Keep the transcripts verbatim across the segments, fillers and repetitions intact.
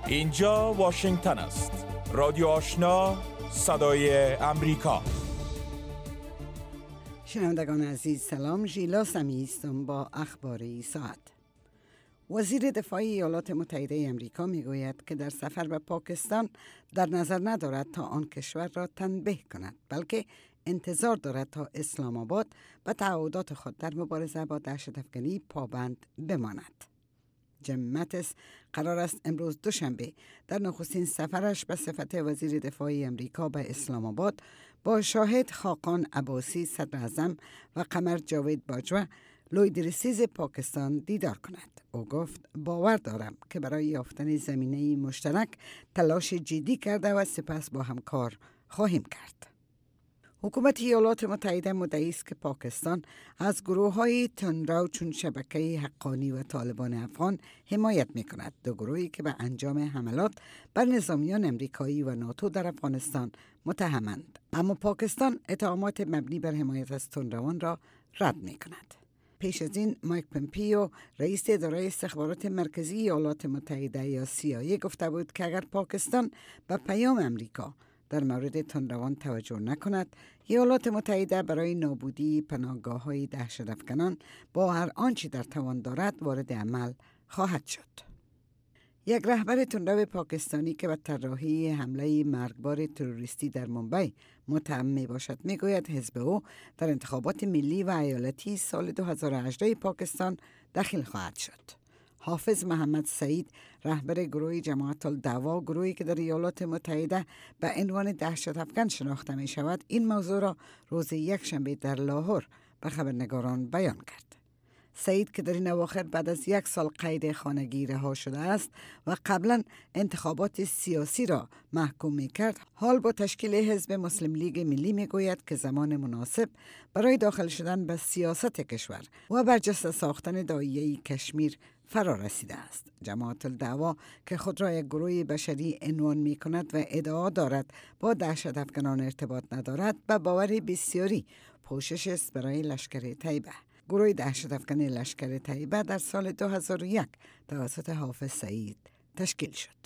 اینجا واشنگتن است. رادیو آشنا، صدای امریکا. شنوندگان عزیز سلام، ژیلا سمی هستم با اخبار این ساعت. وزیر دفاع ایالات متحده امریکا میگوید که در سفر به پاکستان در نظر ندارد تا آن کشور را تنبیه کند، بلکه انتظار دارد تا اسلام آباد به تعهدات خود در مبارزه با دهشت‌افکنی پابند بماند. جیم ماتیس قرار است امروز دوشنبه در نخستین سفرش به صفت وزیر دفاع امریکا به اسلام آباد با شاهد خاقان عباسی صدر اعظم و قمر جاوید باجوه لویدرسیز پاکستان دیدار کند. او گفت باور دارم که برای یافتن زمینه مشترک تلاش جدی کرده و سپس با هم کار خواهیم کرد. حکومت ایالات متحده مدعی است که پاکستان از گروه‌های تندرو چون شبکه حقانی و طالبان افغان حمایت می‌کند، دو گروهی که به انجام حملات بر نظامیان امریکایی و ناتو در افغانستان متهمند. اما پاکستان اتهامات مبنی بر حمایت از تندروان را رد می‌کند. پیش از این مایک پمپیو رئیس اداره استخبارات مرکزی ایالات متحده یا سی آی ای گفته بود که اگر پاکستان به پیام امریکا در مورد تندروان توجه نکند، ایالات متحده برای نابودی پناهگاه‌های دهشت‌افکنان با هر آنچه در توان دارد وارد عمل خواهد شد. یک رهبر تندرو پاکستانی که به طراحی حمله مرگبار تروریستی در مومبای متهم می باشد میگوید حزب او در انتخابات ملی و ایالتی سال دو هزار و هجده پاکستان دخیل خواهد شد. حافظ محمد سعید رهبر گروه جماعت الدعوا، گروهی که در ایالات متحده به عنوان دهشت افکن شناخته می شود، این موضوع را روز یک شنبه در لاهور به خبرنگاران بیان کرد. سعید که در این اواخر بعد از یک سال قید خانگی رها شده است و قبلا انتخابات سیاسی را محکوم می کرد، حال با تشکیل حزب مسلم لیگ ملی می گوید که زمان مناسب برای داخل شدن به سیاست کشور و برجسته ساختن داعیه کشمیر فرا رسیده است. جماعت الدعوا که خود را یک گروه بشری عنوان می کند و ادعا دارد با دهشت افکنان ارتباط ندارد، به باور بسیاری پوشش است برای لشکر طیبه. گروه دهشت افکن لشکر طیبه در سال دو هزار و یک توسط حافظ سعید تشکیل شد.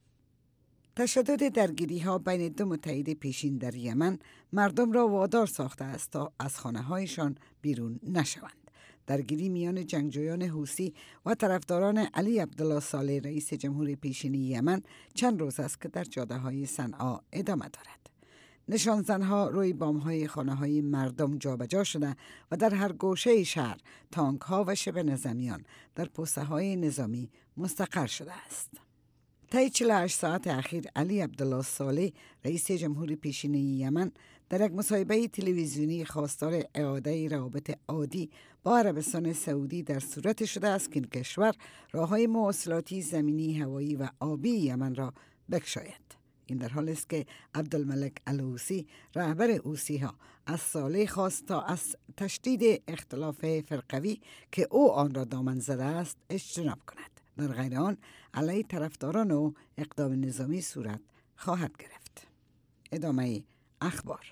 تشدد درگیری ها بین دو متحد پیشین در یمن مردم را وادار ساخته است تا از خانه هایشان بیرون نشوند. درگیری میان جنگجویان حوثی و طرفداران علی عبدالله صالح رئیس جمهور پیشین یمن چند روز است که در جاده های صنعا ادامه دارد. نشانزنها روی بام‌های خانه‌های مردم جابجا شده و در هر گوشه شهر تانک‌ها و شبه نظامیان در پوسته‌های نظامی مستقر شده است. طی چهل و هشت ساعت اخیر علی عبدالله صالح رئیس جمهور پیشین یمن در یک مصاحبه تلویزیونی خواستار اعاده روابط عادی با عربستان سعودی در صورت شده است که این کشور راه‌های مواصلاتی زمینی، هوایی و آبی یمن را بگشاید. این در حالی است که عبدالملک الحوثی رهبر حوثی ها از صالح خواست تا از تشدید اختلاف فرقوی که او آن را دامن زده است اجتناب کند. در غیر آن علیه طرفداران او اقدام نظامی صورت خواهد گرفت. ادامه اخبار.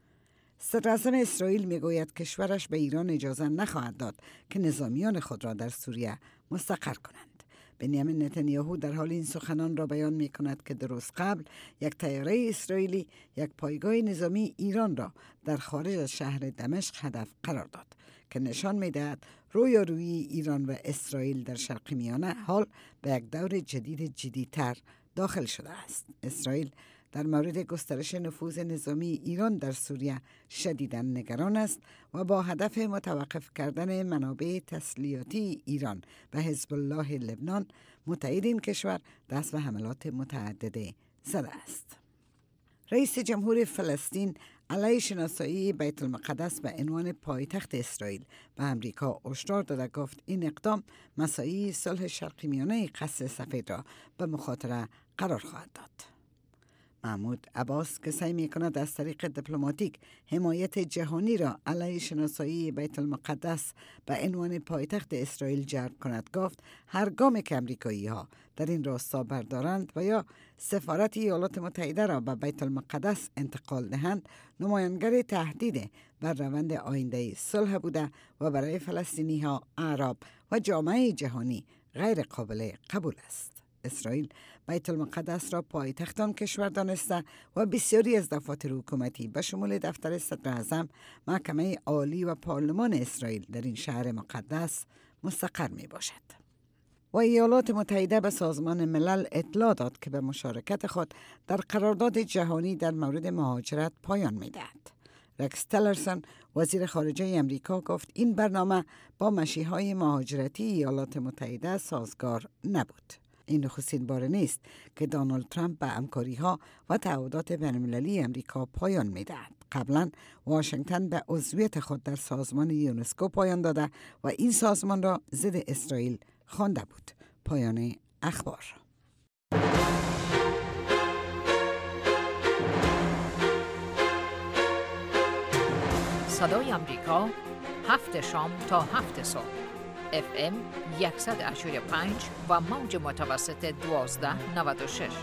صدر اعظم اسرائیل میگوید کشورش به ایران اجازه نخواهد داد که نظامیان خود را در سوریه مستقر کنند. بنیامین نتانیاهو در حال این سخنان را بیان می کند که در روز قبل یک طیاره اسرائیلی یک پایگاه نظامی ایران را در خارج از شهر دمشق هدف قرار داد که نشان می دهد رویارویی ایران و اسرائیل در شرق میانه حال به یک دور جدید جدی‌تر داخل شده است. اسرائیل در مورد گسترش نفوذ نظامی ایران در سوریه شدیداً نگران است و با هدف متوقف کردن منابع تسلیحاتی ایران و حزب الله لبنان متحد این کشور دست به حملات متعدده زده است. رئیس جمهور فلسطین علیه شناسایی بیت المقدس به عنوان پایتخت اسرائیل به امریکا هشدار داده گفت این اقدام مساعی صلح شرق میانه قصر سفید را به مخاطره قرار خواهد داد. محمود عباس که سعی می‌کند از طریق دیپلماتیک حمایت جهانی را علیه شناسایی بیت المقدس به عنوان پایتخت اسرائیل جلب کند گفت هر گامی که امریکایی‌ها در این راستا بردارند و یا سفارت ایالات متحده را به بیت المقدس انتقال دهند نمایانگر تهدید بر روند آینده صلح بوده و برای فلسطینی‌ها، عرب و جامعه جهانی غیر قابل قبول است. اسرائیل بیت المقدس را پایتخت آن کشور دانسته و بسیاری از دفاتر حکومتی به شمول دفتر صدر اعظم، محکمه عالی و پارلمان اسرائیل در این شهر مقدس مستقر می باشد. و ایالات متحده به سازمان ملل اطلاع داد که به مشارکت خود در قرارداد جهانی در مورد مهاجرت پایان می‌دهد. رکس تلرسون وزیر خارجه امریکا گفت این برنامه با مشیهای مهاجرتی ایالات متحده سازگار نبود. این نخستین بار نیست که دونالد ترامپ به همکاری‌ها و تعهدات بین‌المللی امریکا پایان می‌دهد. قبلا واشنگتن به عضویت خود در سازمان یونسکو پایان داده و این سازمان را ضد اسرائیل خوانده بود. پایان اخبار. صدای امریکا، هفت شام تا هفت صبح، اف ام صد و هشتاد و پنج و موج متوسط دوازده نود و شش.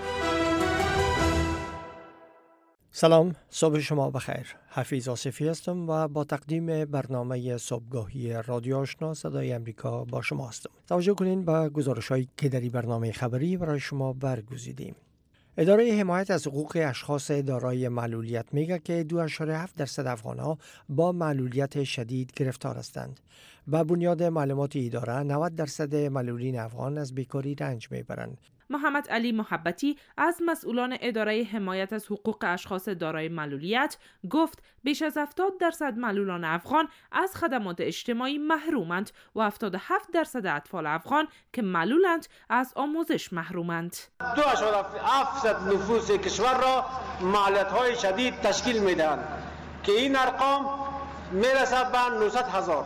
سلام، صبح شما بخیر. حفیظ آصفی هستم و با تقدیم برنامه صبحگاهی رادیو آشنا صدای امریکا با شما هستم. توجه کنین به گزارش‌هایی که در این برنامه خبری برای شما برگزیدیم. اداره حمایت از حقوق اشخاص دارای معلولیت میگه که دو اشاره هفت درصد افغان‌ها با معلولیت شدید گرفتار هستند. با بنیاد معلومات اداره نود درصد معلولین افغان از بیکاری رنج میبرند. محمد علی محبتی از مسئولان اداره حمایت از حقوق اشخاص دارای معلولیت گفت بیش از هفتاد درصد معلولان افغان از خدمات اجتماعی محرومند و هفتاد و هفت درصد اطفال افغان که معلولند از آموزش محرومند. دو اشاره هفت درصد نفوس کشور را معلولیت‌های شدید تشکیل میدهند که این ارقام میرسد به نهصد هزار.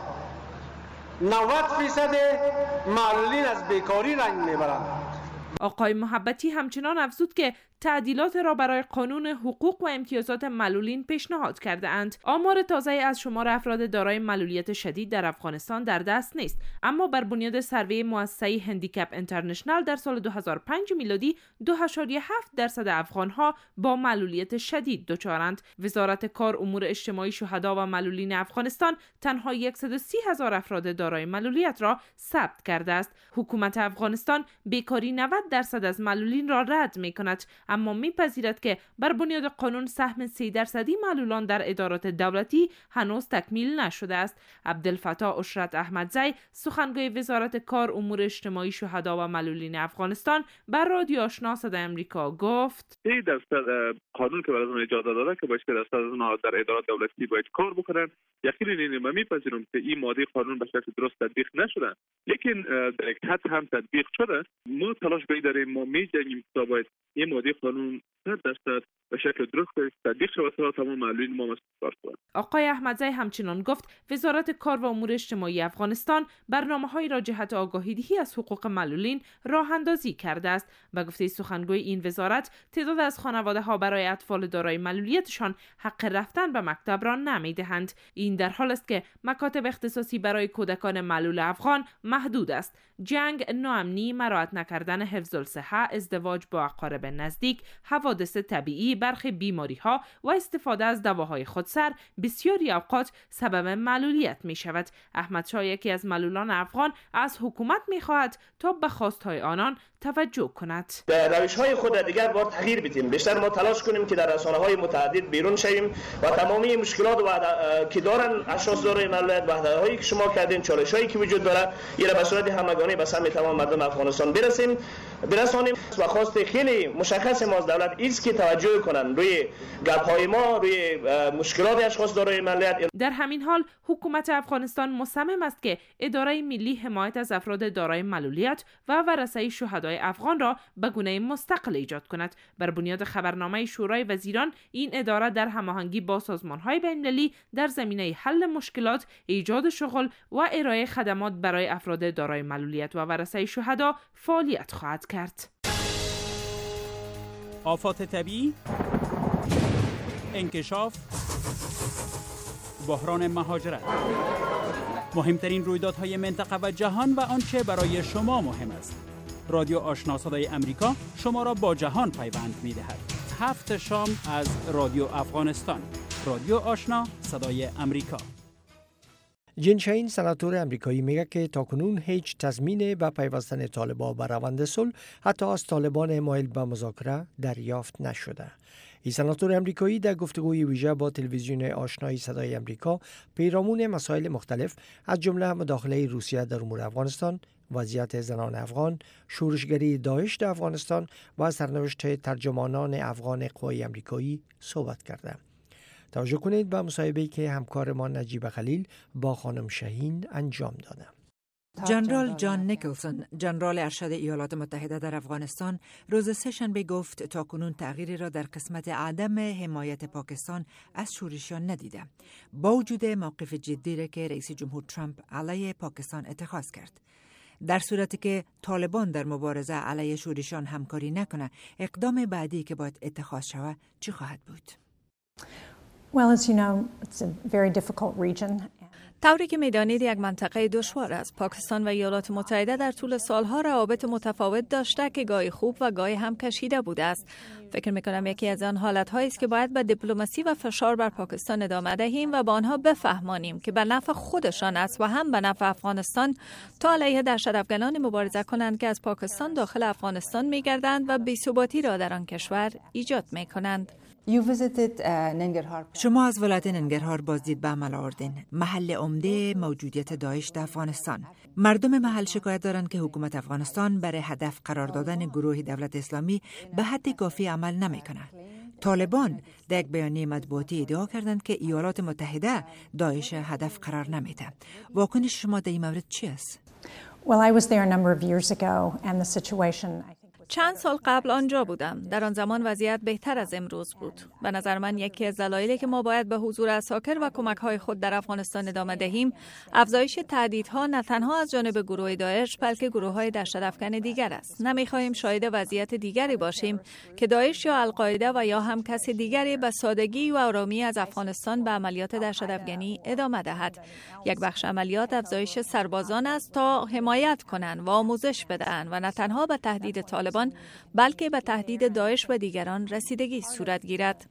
نود فیصد معلولین از بیکاری رنج میبرند. آقای محبتی همچنان افزود که تعدیلات را برای قانون حقوق و امتیازات معلولین پیشنهاد کرده اند. آمار تازه از شمار افراد دارای معلولیت شدید در افغانستان در دست نیست، اما بر بنیاد سروی مؤسسه هندیکپ اینترنشنال در سال دو هزار و پنج میلادی دو اشاریه هفت درصد افغانها با معلولیت شدید دچارند. وزارت کار، امور اجتماعی، شهدا و معلولین افغانستان تنها صد و سی هزار افراد دارای معلولیت را ثبت کرده است. حکومت افغانستان بیکاری نود درصد از معلولین را رد می‌کند، اما میپذیرد که بر بنیاد قانون سهم سی درصدی معلولان در ادارات دولتی هنوز تکمیل نشده است. عبدالفتاح اشرت احمدزی، سخنگوی وزارت کار، امور اجتماعی، شهدا و معلولین افغانستان، بر رادیو آشنا صدای امریکا گفت: سی درصد قانون که برای اجازه داده که باشه درصد از اونها در ادارات دولتی باید کار بکنن. یقینا این من میپذیرم که این ماده قانون به شکل درست تطبیق نشده، لیکن در یک حد هم تطبیق شده. ما تلاش داریم، ما می‌جنگیم تا باید این ماده قانون صد درصد به شکل درست تطبیق شود تا تمام معلولین ما مسئول کنند. آقای احمدزی همچنان گفت وزارت کار و امور اجتماعی افغانستان برنامه‌های را جهت آگاهی‌دهی از حقوق معلولین راه اندازی کرده است. به گفته سخنگوی این وزارت، تعداد از خانواده‌ها برای اطفال دارای معلولیتشان حق رفتن به مکتب را نمی‌دهند. این در حال است که مکاتب اختصاصی برای کودکان معلول افغان محدود است. جنگ، ناامنی، مراعات نکردن حفظ الصحه، ازدواج با اقارب نزدیک، حوادث طبیعی، برخی بیماری‌ها و استفاده از دواهای خودسر بسیاری اوقات سبب معلولیت می‌شود. احمد شاه، یکی از معلولان افغان، از حکومت می‌خواهد تا به خواست‌های آنان توجه کند. روش‌های خود دیگر باید تغییر بدیم. بیشتر ما تلاش کنیم که در رسانه‌های متعدد بیرون شویم و تمامی مشکلات و که دارن اشخاص دارای معلولیت، وحدت‌هایی که شما کردین، چالش‌هایی که وجود داره، یه به صورت همگانی به سمت تمام مردم افغانستان برسیم برسانیم. و خواست خیلی مشخص ما از دولت است که توجه کنن روی گپ‌های ما، روی مشکلات اشخاص دارای معلولیت. در همین حال حکومت افغانستان مصمم است که اداره ملی حمایت از افراد دارای معلولیت و ورثه شهدای افغان را به گونه مستقل ایجاد کند. بر بنیاد خبرنامه شورای وزیران، این اداره در هماهنگی با سازمان‌های بین‌المللی در زمینه حل مشکلات، ایجاد شغل و ارائه خدمات برای افراد دارای معلولیت و ورثه شهدا فعالیت خواهد کرد. آفات طبیعی، انکشاف، بحران مهاجرت، مهمترین رویدادهای منطقه و جهان و آنچه برای شما مهم است. رادیو آشنا صدای امریکا شما را با جهان پیوند می‌دهد. هفت شام از رادیو افغانستان. رادیو آشنا صدای امریکا. جین شاین سناتور امریکایی میگه که تاکنون هیچ تضمین به پیوستن طالبان به روند صلح حتی از طالبان مایل به مذاکره دریافت نشده. این سناتور امریکایی در گفتگوی ویژه با تلویزیون آشنایی صدای امریکا پیرامون مسائل مختلف از جمله مداخله روسیه در امور افغانستان، وضعیت زنان افغان، شورشگری داعش در افغانستان و سرنوشت ترجمانان افغان قوای امریکایی صحبت کرده. توجه کنید به مصاحبه‌ای که همکارمان نجیب خلیل با خانم شاهین انجام داده. جنرال جان نیکلسون، جنرال ارشد ایالات متحده در افغانستان، روز سه‌شنبه گفت تاکنون تغییری را در قسمت عدم حمایت پاکستان از شورشیان ندیده، با وجود موقف جدی را که رئیس جمهور ترامپ علیه پاکستان اتخاذ کرد. در صورتی که طالبان در مبارزه علیه شورشیان همکاری نکنه، اقدام بعدی که باید اتخاذ شود چی خواهد بود؟ Well, as you know, it's a very difficult region. طوری که میدانید یک منطقه دشوار است. پاکستان و ایالات متحده در طول سالها روابط متفاوت داشته که گاهی خوب و گاهی هم کشیده بوده است. فکر میکنم یکی از آن حالت‌هایی است که باید با دیپلماسی و فشار بر پاکستان ادامه دهیم و با آنها بفهمانیم که به نفع خودشان است و هم به نفع افغانستان تا علیه دهشت‌افکنان مبارزه کنند که از پاکستان داخل افغانستان می‌گردند و بی‌ثباتی را در آن کشور ایجاد می‌کنند. شما از ولایت ننگرهار بازدید به عمل آوردین، محل عمده موجودیت داعش در افغانستان. مردم محل شکایت دارند که حکومت افغانستان برای هدف قرار دادن گروه دولت اسلامی به حد کافی عمل نمیکنه. طالبان در یک بیانیه مطبوعاتی ادعا کردند که ایالات متحده داعش هدف قرار نمیده. واکنش شما در این مورد چی است؟ Well, I was there a number of years ago and the situation چند سال قبل آنجا بودم. در آن زمان وضعیت بهتر از امروز بود. به نظر من یکی از دلایلی که ما باید به حضور عساکر و کمک‌های خود در افغانستان ادامه دهیم، افزایش تهدیدها نه تنها از جانب گروه داعش بلکه گروه‌های دهشت‌افکن دیگر است. نمی‌خواهیم شاهد وضعیت دیگری باشیم که داعش یا القاعده و یا هم کسی دیگری به سادگی و آرامی از افغانستان به عملیات دهشت‌افکنی ادامه دهد. یک بخش عملیات افزایش سربازان است تا حمایت کنند و آموزش بدهند و نه تنها به تهدید طالبان بلکه به تهدید داعش و دیگران رسیدگی صورت گیرد.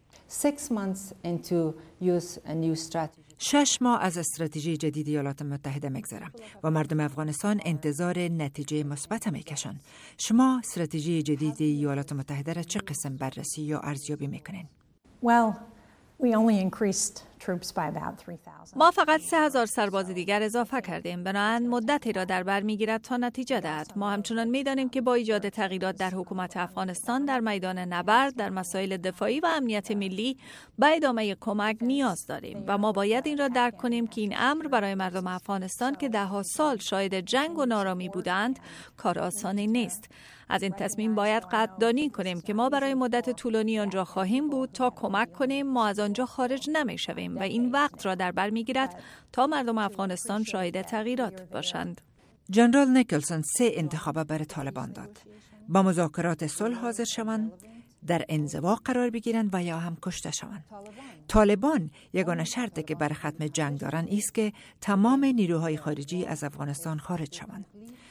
شش ماه از استراتژی جدید ایالات متحده میگذره و مردم افغانستان انتظار نتیجه مثبت میکشن. شما استراتژی جدید ایالات متحده را چه قسم بررسی یا ارزیابی میکنین؟ Well, we only increased troops by about three thousand. ما فقط سه هزار سرباز دیگر اضافه کردیم. بنابراین مدتی را در بر میگیرد تا نتیجه دهد. ما همچنان میدانیم که با ایجاد تغییرات در حکومت افغانستان در میدان نبرد در مسائل دفاعی و امنیت ملی به ادامه کمک نیاز داریم و ما باید این را درک کنیم که این امر برای مردم افغانستان که دهها سال شاهد جنگ و نارامی بودند کار آسانی نیست. از این تصمیم باید قدردانی کنیم که ما برای مدت طولانی آنجا خواهیم بود تا کمک کنیم ما از آنجا خارج نمی‌شویم و این وقت را در بر می‌گیرد تا مردم افغانستان شاهد تغییرات باشند. جنرال نیکلسون سه انتخاب برای طالبان داد: با مذاکرات صلح حاضر شوند، در انزوا قرار بگیرند و یا هم کشته شوند. طالبان یگانه شرطی که برای ختم جنگ دارند است که تمام نیروهای خارجی از افغانستان خارج شوند.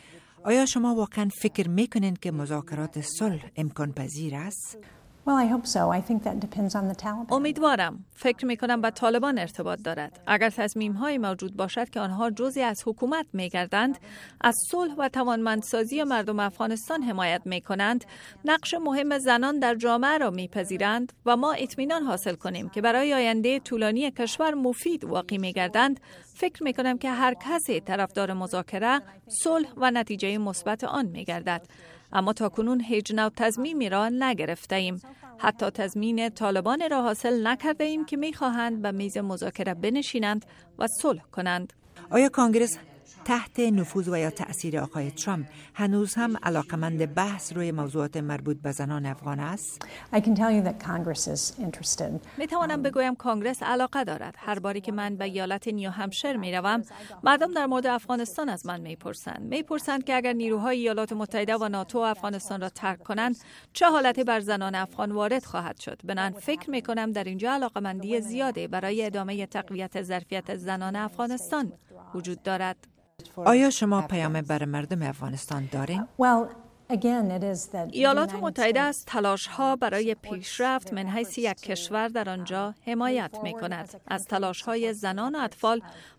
آیا شما واقعا فکر میکنین که مذاکرات صلح امکان پذیر است؟ Well, I hope so. I think that depends on the Taliban. امیدوارم. فکر میکنم با طالبان ارتباط دارد. اگر تصمیم‌هایی موجود باشد که آنها جزئی از حکومت می‌گردند، از صلح و توانمندسازی مردم افغانستان حمایت می‌کنند، نقش مهم زنان در جامعه را می‌پذیرند و ما اطمینان حاصل کنیم که برای آینده طولانی کشور مفید واقع می‌گردند، فکر می‌کنم که هر کسی طرفدار مذاکره، صلح و نتیجه مثبت آن می‌گردد. اما تاکنون هیچ نوع تضمینی را نگرفته ایم. حتی تضمین طالبان را حاصل نکرده ایم که می‌خواهند به میز مذاکره بنشینند و صلح کنند. آیا کانگرس تحت نفوذ و یا تأثیر آقای ترامپ هنوز هم علاقمند بحث روی موضوعات مربوط به زنان افغان است؟ I can tell you that Congress is interested. می توانم بگویم کانگرس علاقه دارد. هر باری که من به ایالت نیو همشر می روم، مردم در مورد افغانستان از من می پرسند. می پرسند که اگر نیروهای ایالات متحده و ناتو افغانستان را ترک کنند، چه حالتی بر زنان افغان وارد خواهد شد؟ بنابراین فکر می کنم در اینجا علاقمندی زیاده برای ادامه تقویت ظرفیت زنان افغانستان وجود دارد. آیا شما پیام بر مردم افغانستان دارین؟ Well, again, it is that ایالات متحده از تلاش‌ها برای پیشرفت من حیث یک کشور در آنجا حمایت می‌کند. از تلاش‌های زنان و اطفال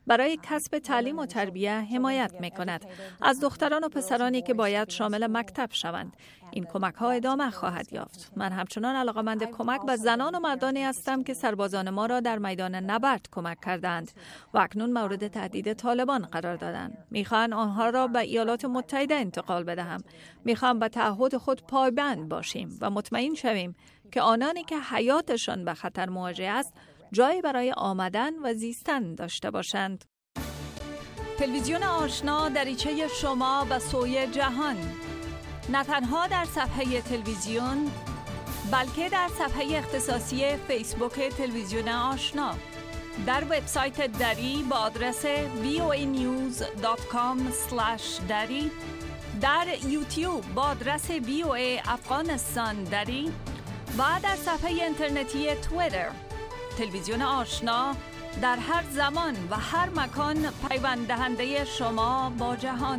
برای کسب تعلیم و تربیه حمایت می کند. از دختران و پسرانی که باید شامل مکتب شوند. این کمک ها ادامه خواهد یافت. من همچنان علاقه‌مند کمک به زنان و مردانی هستم که سربازان ما را در میدان نبرد کمک کردند و اکنون مورد تهدید طالبان قرار دادند. میخوان آنها را به ایالات متحده انتقال بدهم. میخوام به تعهد خود پایبند باشیم و مطمئن شویم که آنانی که حیاتشان به خطر مواجه است جایی برای آمدن و زیستن داشته باشند. تلویزیون آشنا دریچه شما به سوی جهان، نه تنها در صفحه تلویزیون بلکه در صفحه اختصاصی فیسبوک تلویزیون آشنا، در وبسایت دری با آدرس وی او ای نیوز دات کام اسلش دری، در یوتیوب با آدرس وی او ای افغانستان دری و در صفحه اینترنتی توییتر. تلویزیون آشنا در هر زمان و هر مکان پیوند دهنده شما با جهان.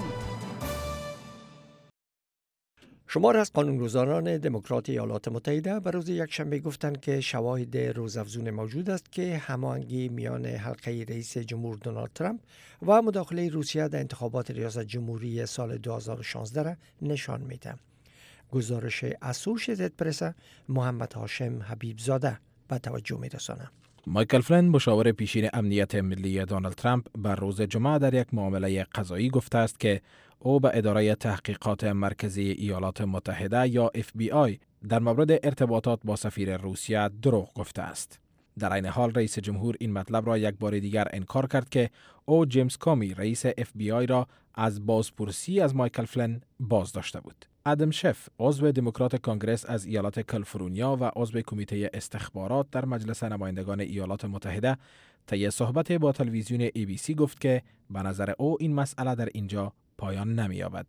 شمار از قانونگذاران دموکرات ایالات متحده به روز یکشنبه گفتند که شواهد روزافزون موجود است که هماهنگی میان حلقه رئیس جمهور دونالد ترامپ و مداخله روسیه در انتخابات ریاست جمهوری سال دو هزار و شانزده را نشان میده. گزارش اسوشیتد پرس محمد هاشم حبیب زاده به توجه میرسانه. مایکل فلین، مشاور پیشین امنیت ملی دونالد ترامپ، بر روز جمعه در یک معامله قضایی گفته است که او به اداره تحقیقات مرکزی ایالات متحده یا اف بی آی در مورد ارتباطات با سفیر روسیه دروغ گفته است. در این حال رئیس جمهور این مطلب را یک بار دیگر انکار کرد که او جیمز کامی رئیس اف بی آی را از بازپرسی از مایکل فلین باز داشته بود. ادم شف، عضو دموکرات کانگرس از ایالات کالیفرنیا و عضو کمیته استخبارات در مجلس نمایندگان ایالات متحده، طی صحبت با تلویزیون ای بی سی گفت که به نظر او این مسئله در اینجا پایان نمی‌یابد.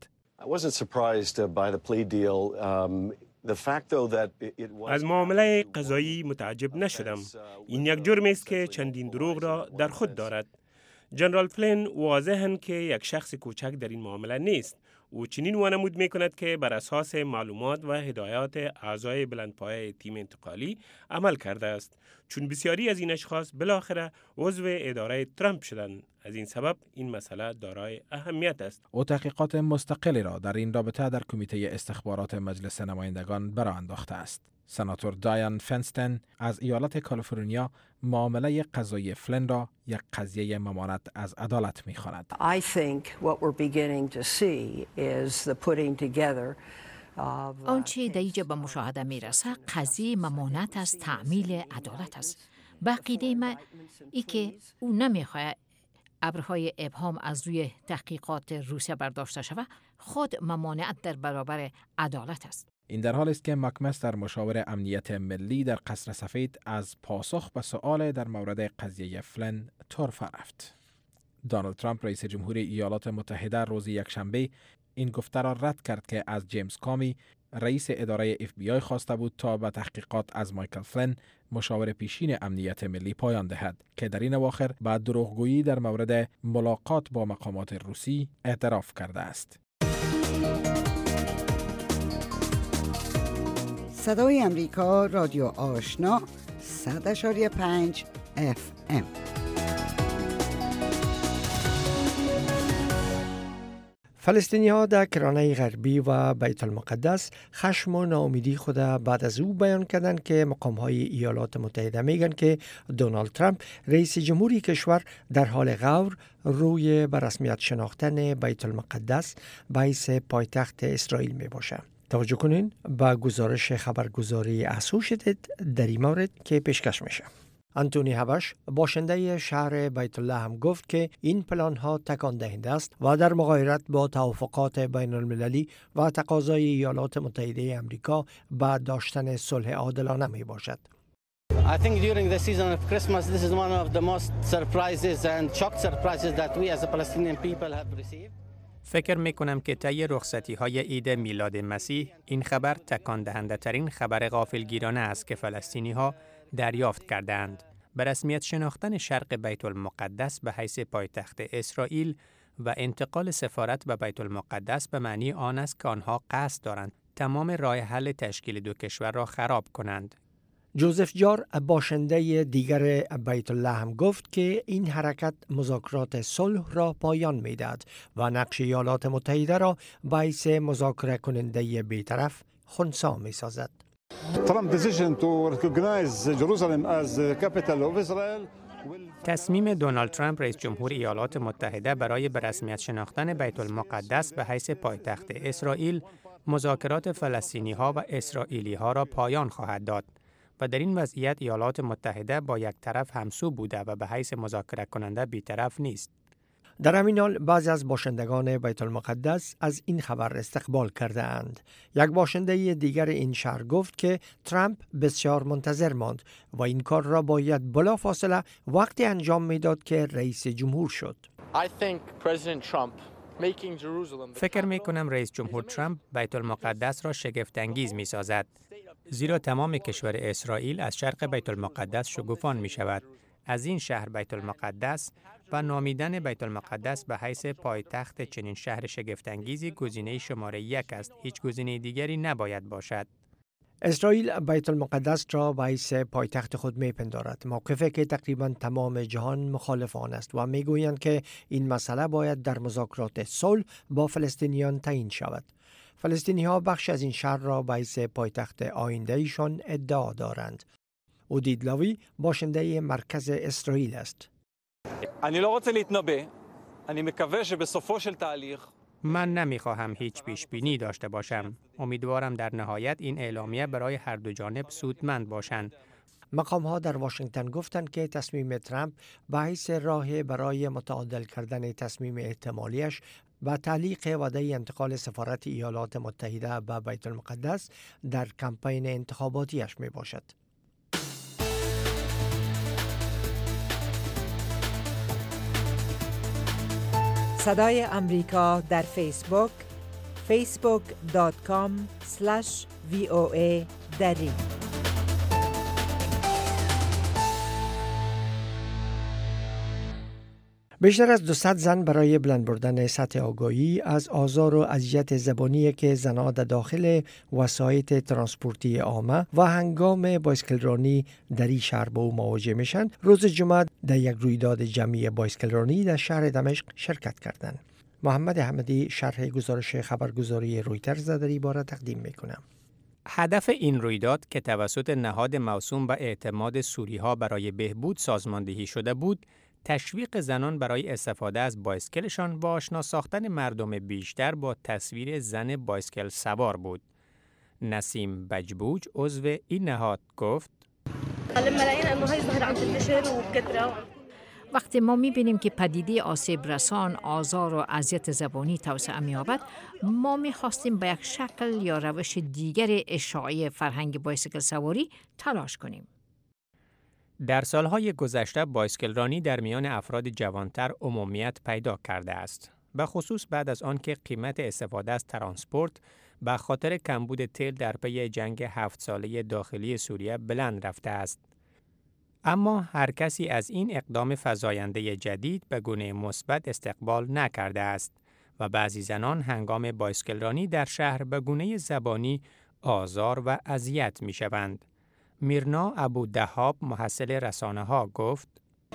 از معامله قضایی متعجب نشدم. این یک جرم است که چندین دروغ را در خود دارد. جنرال فلین واضحاً که یک شخص کوچک در این معامله نیست. او چنین وانمود می کند که بر اساس معلومات و هدایات اعضای بلندپایه تیم انتقالی عمل کرده است، چون بسیاری از این اشخاص بالاخره عضو اداره ترامپ شدند. از این سبب این مسئله دارای اهمیت است. او تحقیقات مستقلی را در این رابطه در کمیته استخبارات مجلس نمایندگان برآ انداخته است. سناتور دایان فنستن از ایالت کالیفرنیا معامله قضایی فلین را یک قضیه ممانعت از عدالت می‌خواند. I think what we're beginning to see is the putting together of آنچه در اینجا به مشاهده میرسه قضیه ممانعت از تعمیل عدالت است. به عقیده من ای که او نمیخواهد ابرهای ابهام از روی تحقیقات روسیه برداشته شود، خود ممانعت در برابر عدالت است. این در حال است که مکمستر، مشاور امنیت ملی در قصر سفید، از پاسخ به سؤال در مورد قضیه فلین طرفه رفت. دونالد ترامپ رئیس جمهوری ایالات متحده روز یکشنبه این گفته را رد کرد که از جیمز کامی رئیس اداره اف بی آی خواسته بود تا به تحقیقات از مایکل فلین، مشاور پیشین امنیت ملی، پایان دهد که در این اواخر به دروغگویی در مورد ملاقات با مقامات روسی اعتراف کرده است. صدای امریکا، رادیو آشنا، صد اشاری پنج اف ام. فلسطینی ها در کرانه غربی و بیت المقدس خشم و ناامیدی خود بعد از او بیان کردند که مقام های ایالات متحده میگن که دونالد ترامپ رئیس جمهوری کشور در حال غور روی به رسمیت شناختن بیت المقدس به حیث پایتخت اسرائیل می باشه. توجه کنین به گزارش خبرگزاری اسوشیتد در این مورد که پیشکش میشه. انتونی هبش، باشنده شهر بیت الله، هم گفت که این پلان ها تکان دهنده است و در مغایرت با توافقات بین المللی و تقاضای ایالات متحده آمریکا به داشتن صلح عادلانه می باشد. I think during the season of Christmas this is one of the most surprises and shock surprises that we as a Palestinian people have received. فکر می کنم که طی رخصتی های عید میلاد مسیح این خبر تکان دهنده ترین خبر غافلگیرانه است که فلسطینی ها دریافت کردند. به رسمیت شناختن شرق بیت المقدس به حیث پایتخت اسرائیل و انتقال سفارت به بیت المقدس به معنی آن است که آنها قصد دارند تمام راه حل تشکیل دو کشور را خراب کنند. جوزف جار باشنده دیگر بیت الله هم گفت که این حرکت مذاکرات صلح را پایان می‌دهد و نقش ایالات متحده را باعث مذاکره کننده بی‌طرف خنثی می‌سازد. تصمیم دونالد ترامپ رئیس جمهور ایالات متحده برای به رسمیت شناختن بیت المقدس به حیث پایتخت اسرائیل، مذاکرات فلسطینی ها و اسرائیلی ها را پایان خواهد داد و در این وضعیت ایالات متحده با یک طرف همسو بوده و به حیث مذاکره کننده بی‌طرف نیست. در همین حال بعضی از باشندگان بیت المقدس از این خبر استقبال کرده اند. یک باشنده دیگر این شهر گفت که ترامپ بسیار منتظر ماند و این کار را باید بلافاصله وقتی انجام میداد که رئیس جمهور شد. فکر می کنم رئیس جمهور ترامپ بیت المقدس را شگفت انگیز می سازد. زیرا تمام کشور اسرائیل از شرق بیت المقدس شگوفان می شود. از این شهر بیت المقدس و نامیدن بیت المقدس به حیث پایتخت چنین شهر شگفت انگیزی گزینه شماره یک است. هیچ گزینه دیگری نباید باشد. اسرائیل بیت المقدس را به حیث پایتخت خود میپندارد، موقفی که تقریبا تمام جهان مخالف آن است و میگویند که این مسئله باید در مذاکرات صلح با فلسطینیان تعیین شود. فلسطینی ها بخش از این شهر را به حیث پایتخت آینده ایشان ادعا دارند. اودید لاوی باشنده مرکز اسرائیل است. من نمیخواهم هیچ پیش بینی داشته باشم. امیدوارم در نهایت این اعلامیه برای هر دو جانب سودمند باشند. مقام ها در واشنگتن گفتند که تصمیم ترامپ به حیث راه برای متعادل کردن تصمیم احتمالیش و تعلیق وعده انتقال سفارت ایالات متحده به بیت المقدس در کمپین انتخاباتیش می باشد. صدای امریکا در فیسبوک فیسبوک دات کام اسلش وی او ای دری. بیشتر از دویست زن برای بلند بردن سطح آگاهی از آزار و اذیت زبانی که زنها در داخل وسایط ترانسپورتی عامه و هنگام بایسکل رانی در این شهر با او مواجه میشن، روز جمعه در یک رویداد جمعی بایسکل رانی در شهر دمشق شرکت کردند. محمد احمدی شرح گزارش خبرگزاری رویترز در این باره تقدیم میکنم. هدف این رویداد که توسط نهاد موسوم به اعتماد سوریها برای بهبود سازماندهی شده بود، تشویق زنان برای استفاده از بایسکلشان و آشنا ساختن مردم بیشتر با تصویر زن بایسکل سوار بود. نسیم بجبوج عضو این نهاد گفت: وقتی ما می‌بینیم که پدیده آسیب رسان، آزار و اذیت زبانی توسعه می‌یابد، ما می‌خواستیم به یک شکل یا روش دیگر اشاعه فرهنگ بایسکل سواری تلاش کنیم. در سالهای گذشته بایسکل رانی در میان افراد جوانتر عمومیت پیدا کرده است، به خصوص بعد از آن که قیمت استفاده از ترانسپورت به خاطر کمبود تیل در پی جنگ هفت ساله داخلی سوریه بلند رفته است. اما هر کسی از این اقدام فزاینده جدید به گونه مثبت استقبال نکرده است و بعضی زنان هنگام بایسکل رانی در شهر به گونه زبانی آزار و اذیت می‌شوند. میرنا ابو دهاب محصل رسانه ها گفت: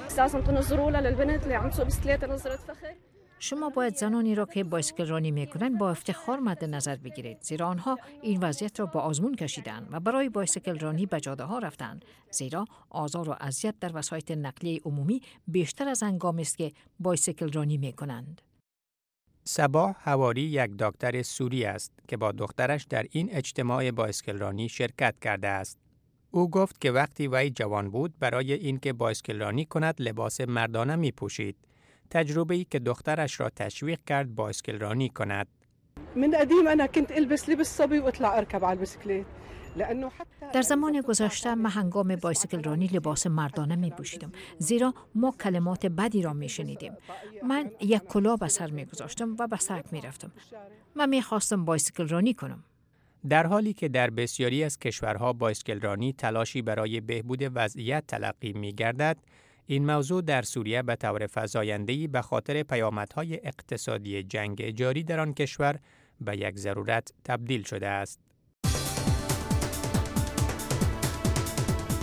شما باید زنانی را که بایسکل رانی میکنند با افتخار مد نظر بگیرید، زیرا آنها این وضعیت را با آزمون کشیدند و برای بایسکل رانی به جاده ها رفتند، زیرا آزار و اذیت در وسایط نقلیه عمومی بیشتر از هنگامی است که بایسکل رانی میکنند. صباح حواری یک دکتر سوری است که با دخترش در این اجتماع بایسکل رانی شرکت کرده است. او گفت که وقتی وی جوان بود برای اینکه بایسکل رانی کند لباس مردانه می پوشید. تجربه‌ای که دخترش را تشویق کرد بایسکل رانی کند. من قدیم انا كنت البس لبس صبي واطلع اركب على البسكليت. در زمان گذشته من هنگام بایسکل رانی لباس مردانه می پوشیدم، زیرا ما کلمات بدی را می شنیدیم. من یک کلاه به سر می گذاشتم و به سرک می رفتم. من می خواستم بایسکل رانی کنم. در حالی که در بسیاری از کشورها بایسکل رانی تلاشی برای بهبود وضعیت تلقی می گردد، این موضوع در سوریه به طور فزاینده‌ای به خاطر پیامدهای اقتصادی جنگ جاری در آن کشور به یک ضرورت تبدیل شده است.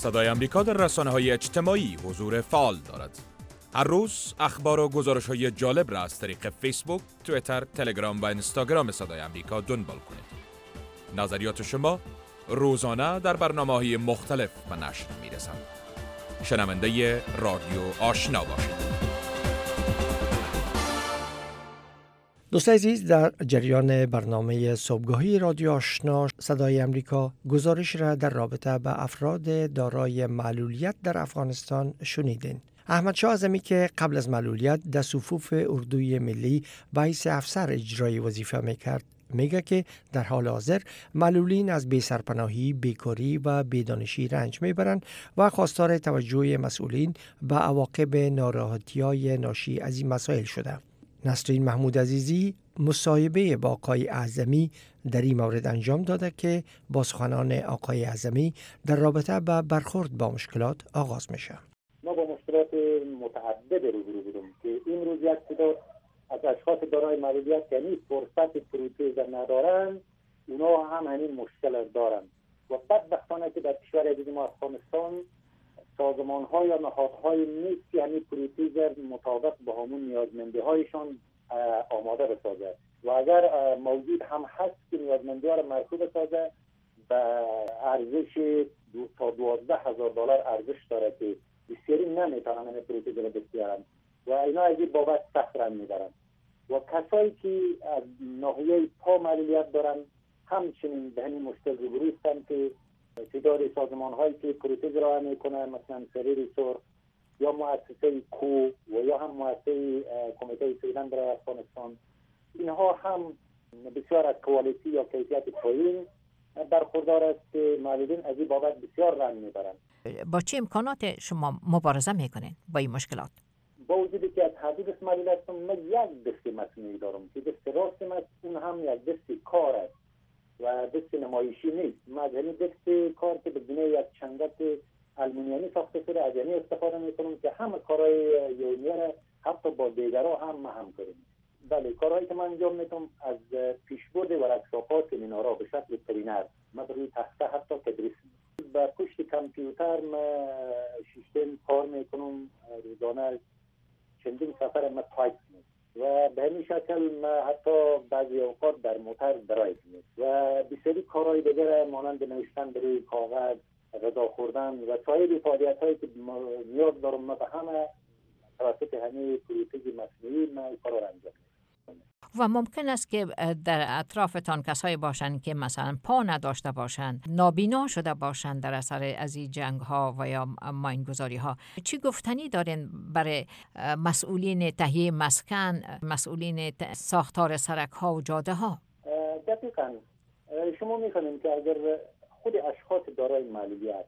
صدای امریکا در رسانه‌های اجتماعی حضور فعال دارد. هر روز اخبار و گزارش‌های جالب را از طریق فیسبوک، توییتر، تلگرام و اینستاگرام صدای امریکا دنبال کنید. نظریات شما روزانه در برنامه‌های مختلف به نشر می‌رسند. شنونده رادیو آشنا باشید. دوست عزیز، در جریان برنامه صبحگاهی رادیو آشنا صدای امریکا گزارش را در رابطه با افراد دارای معلولیت در افغانستان شنیدین. احمد شاه اعظمی که قبل از معلولیت در صفوف اردوی ملی باعث افسر اجرای وظیفه میکرد، میگه که در حال حاضر معلولین از بی‌سرپناهی، بیکاری و بیدانشی رنج میبرند و خواستار توجه مسئولین به عواقب ناراحتی‌های ناشی از این مسائل شده. نسرین محمود عزیزی مصاحبه با آقای اعظمی در این مورد انجام داده که با سخنان آقای اعظمی در رابطه با برخورد با مشکلات آغاز میشه. ما با مشکلات متعدد روبرو بودیم که این روز یک تعداد از اشخاص دارای معلولیت یعنی فرصت پروتز ندارن، اونا هم همین مشکل دارن و بدبختانه که در کشور عزیز ما افغانستان سازمان‌ها یا نهادهای نیست که همین پروتز مطابق با همون نیازمندی هایشان آماده بسازه و اگر موجود هم هست که نیازمندی ها را مرکوب بسازه به ارزش دو تا دوازده هزار دلار ارزش داره که بسیاری نمیتونن همین پروتز را بسیارن و اینا از این بابت سخت رنج میبرن و کسایی که از ناحیه پا معلولیت دارن همچنین به همین مشکل روبرو هستند که تعداد سازمان هایی که پروتز را میکنه مثلا سریر سرخ یا مؤسسه کو و یا هم مؤسسه کمیته سیلند برای افغانستان، اینها هم بسیار از کوالیتی یا کیفیت پایین برخوردار است که معلولین از این بابت بسیار رنج میبرند. با چه امکانات شما مبارزه میکنین با این مشکلات؟ با وجودی که از حدود معلولیت من یک دست مصنوعی دارم که دست راست من اون هم یک دست کار است و دست نمایشی نیست. من از همین دست کار که بدون یک چنگت المونیمی ساخته شده از یعنی استفاده میکنم که همه کارهای یومیه حتی با دیگرها هم ما هم کنیم. بله، کارهایی که من انجام میدم از پیشبرد ورکشاپ‌ها سمینارها به شکل ترینر، من روی تخته حتی تدریس میکنم. با پشت کامپیوتر من سیستم کار میکنم، روزانه چندین سفر ما تایپ میکنم و به همین شکل ما حتی بعضی اوقات در موتر درایو میکنم و بسیاری کارهای دیگر مانند نوشتن بر روی کاغذ، غذا خوردن و سایر فعالیت‌هایی که نیاز دارم ما به همه توسط همین پروتز مصنوعی ما این کارا را انجام میدم. و ممکن است که در اطرافتان کسایی باشند که مثلا پا نداشته باشند، نابینا شده باشند در اثر از این جنگ ها و یا ماینگذاری ها. چی گفتنی دارین برای مسئولین تهیه مسکن، مسئولین ساختار سرک ها و جاده ها؟ دقیقاً شما می‌خواهید که اگر خود اشخاص دارای معلولیت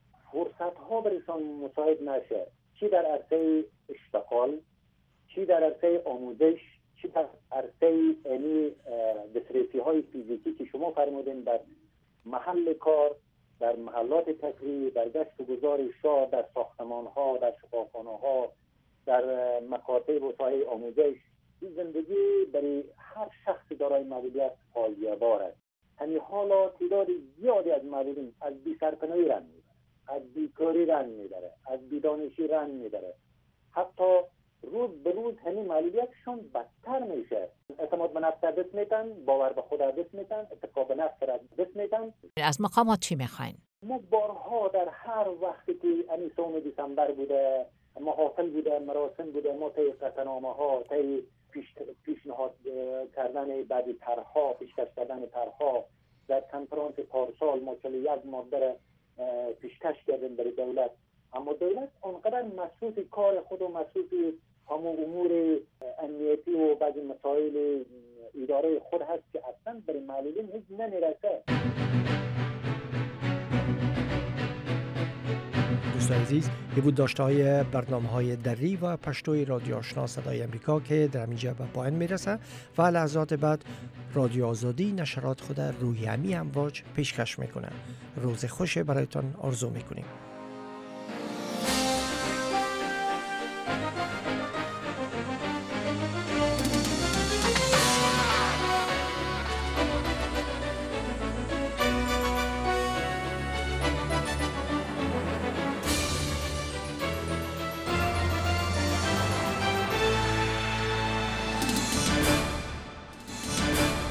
فرصت ها برایشان مساعد نشه، چی در عرصه اشتغال، چی در عرصه آموزش، چی در عرصه یعنی دسترسی های فیزیکی که شما فرمودین در محل کار، در محلات تفریح، در گشت و گذار شاه، در ساختمان ها، در شفاخانه ها، در مکاتب و سایر آموزش، این زندگی برای هر شخص دارای معلولیت پایدار است. همین حالا تعداد زیادی از معلولین از بی‌سرپناهی رنج میبره، از بیکاری رنج میبره، از بیدانشی رنج میبره، حتی روز به روز همین معلولیتشون بدتر میشه. اعتماد به نفس دست میتن، باور به خود دست میتن، اتقا به نفس دست میتن. از مقامات چی میخواین؟ ما بارها در هر وقتی که این سوم دسامبر بوده، محافل بوده، مراسم بوده، ما طی قطعنامه ها، طی پیش پیشنهاد کردن بعضی طرح‌ها، پیشکش کردن طرح‌ها در کنفرانس پارسال ما چلی یک ماده پیشکش کردیم برای دولت، اما دولت آنقدر مسئول کار خود و مسئول همون امور امنیتی و بعضی مسائل اداره خود هست که اصلا برای معلولین هیچ نمیرسه. دوستان عزیز، یه بود داشته های برنامه های دری و پشتوی رادیو آشنا صدای امریکا که در اینجا به پایان میرسه و لحظات بعد رادیو آزادی نشرات خود روی همی امواج پیشکش میکنه. روز خوش برایتان آرزو میکنیم.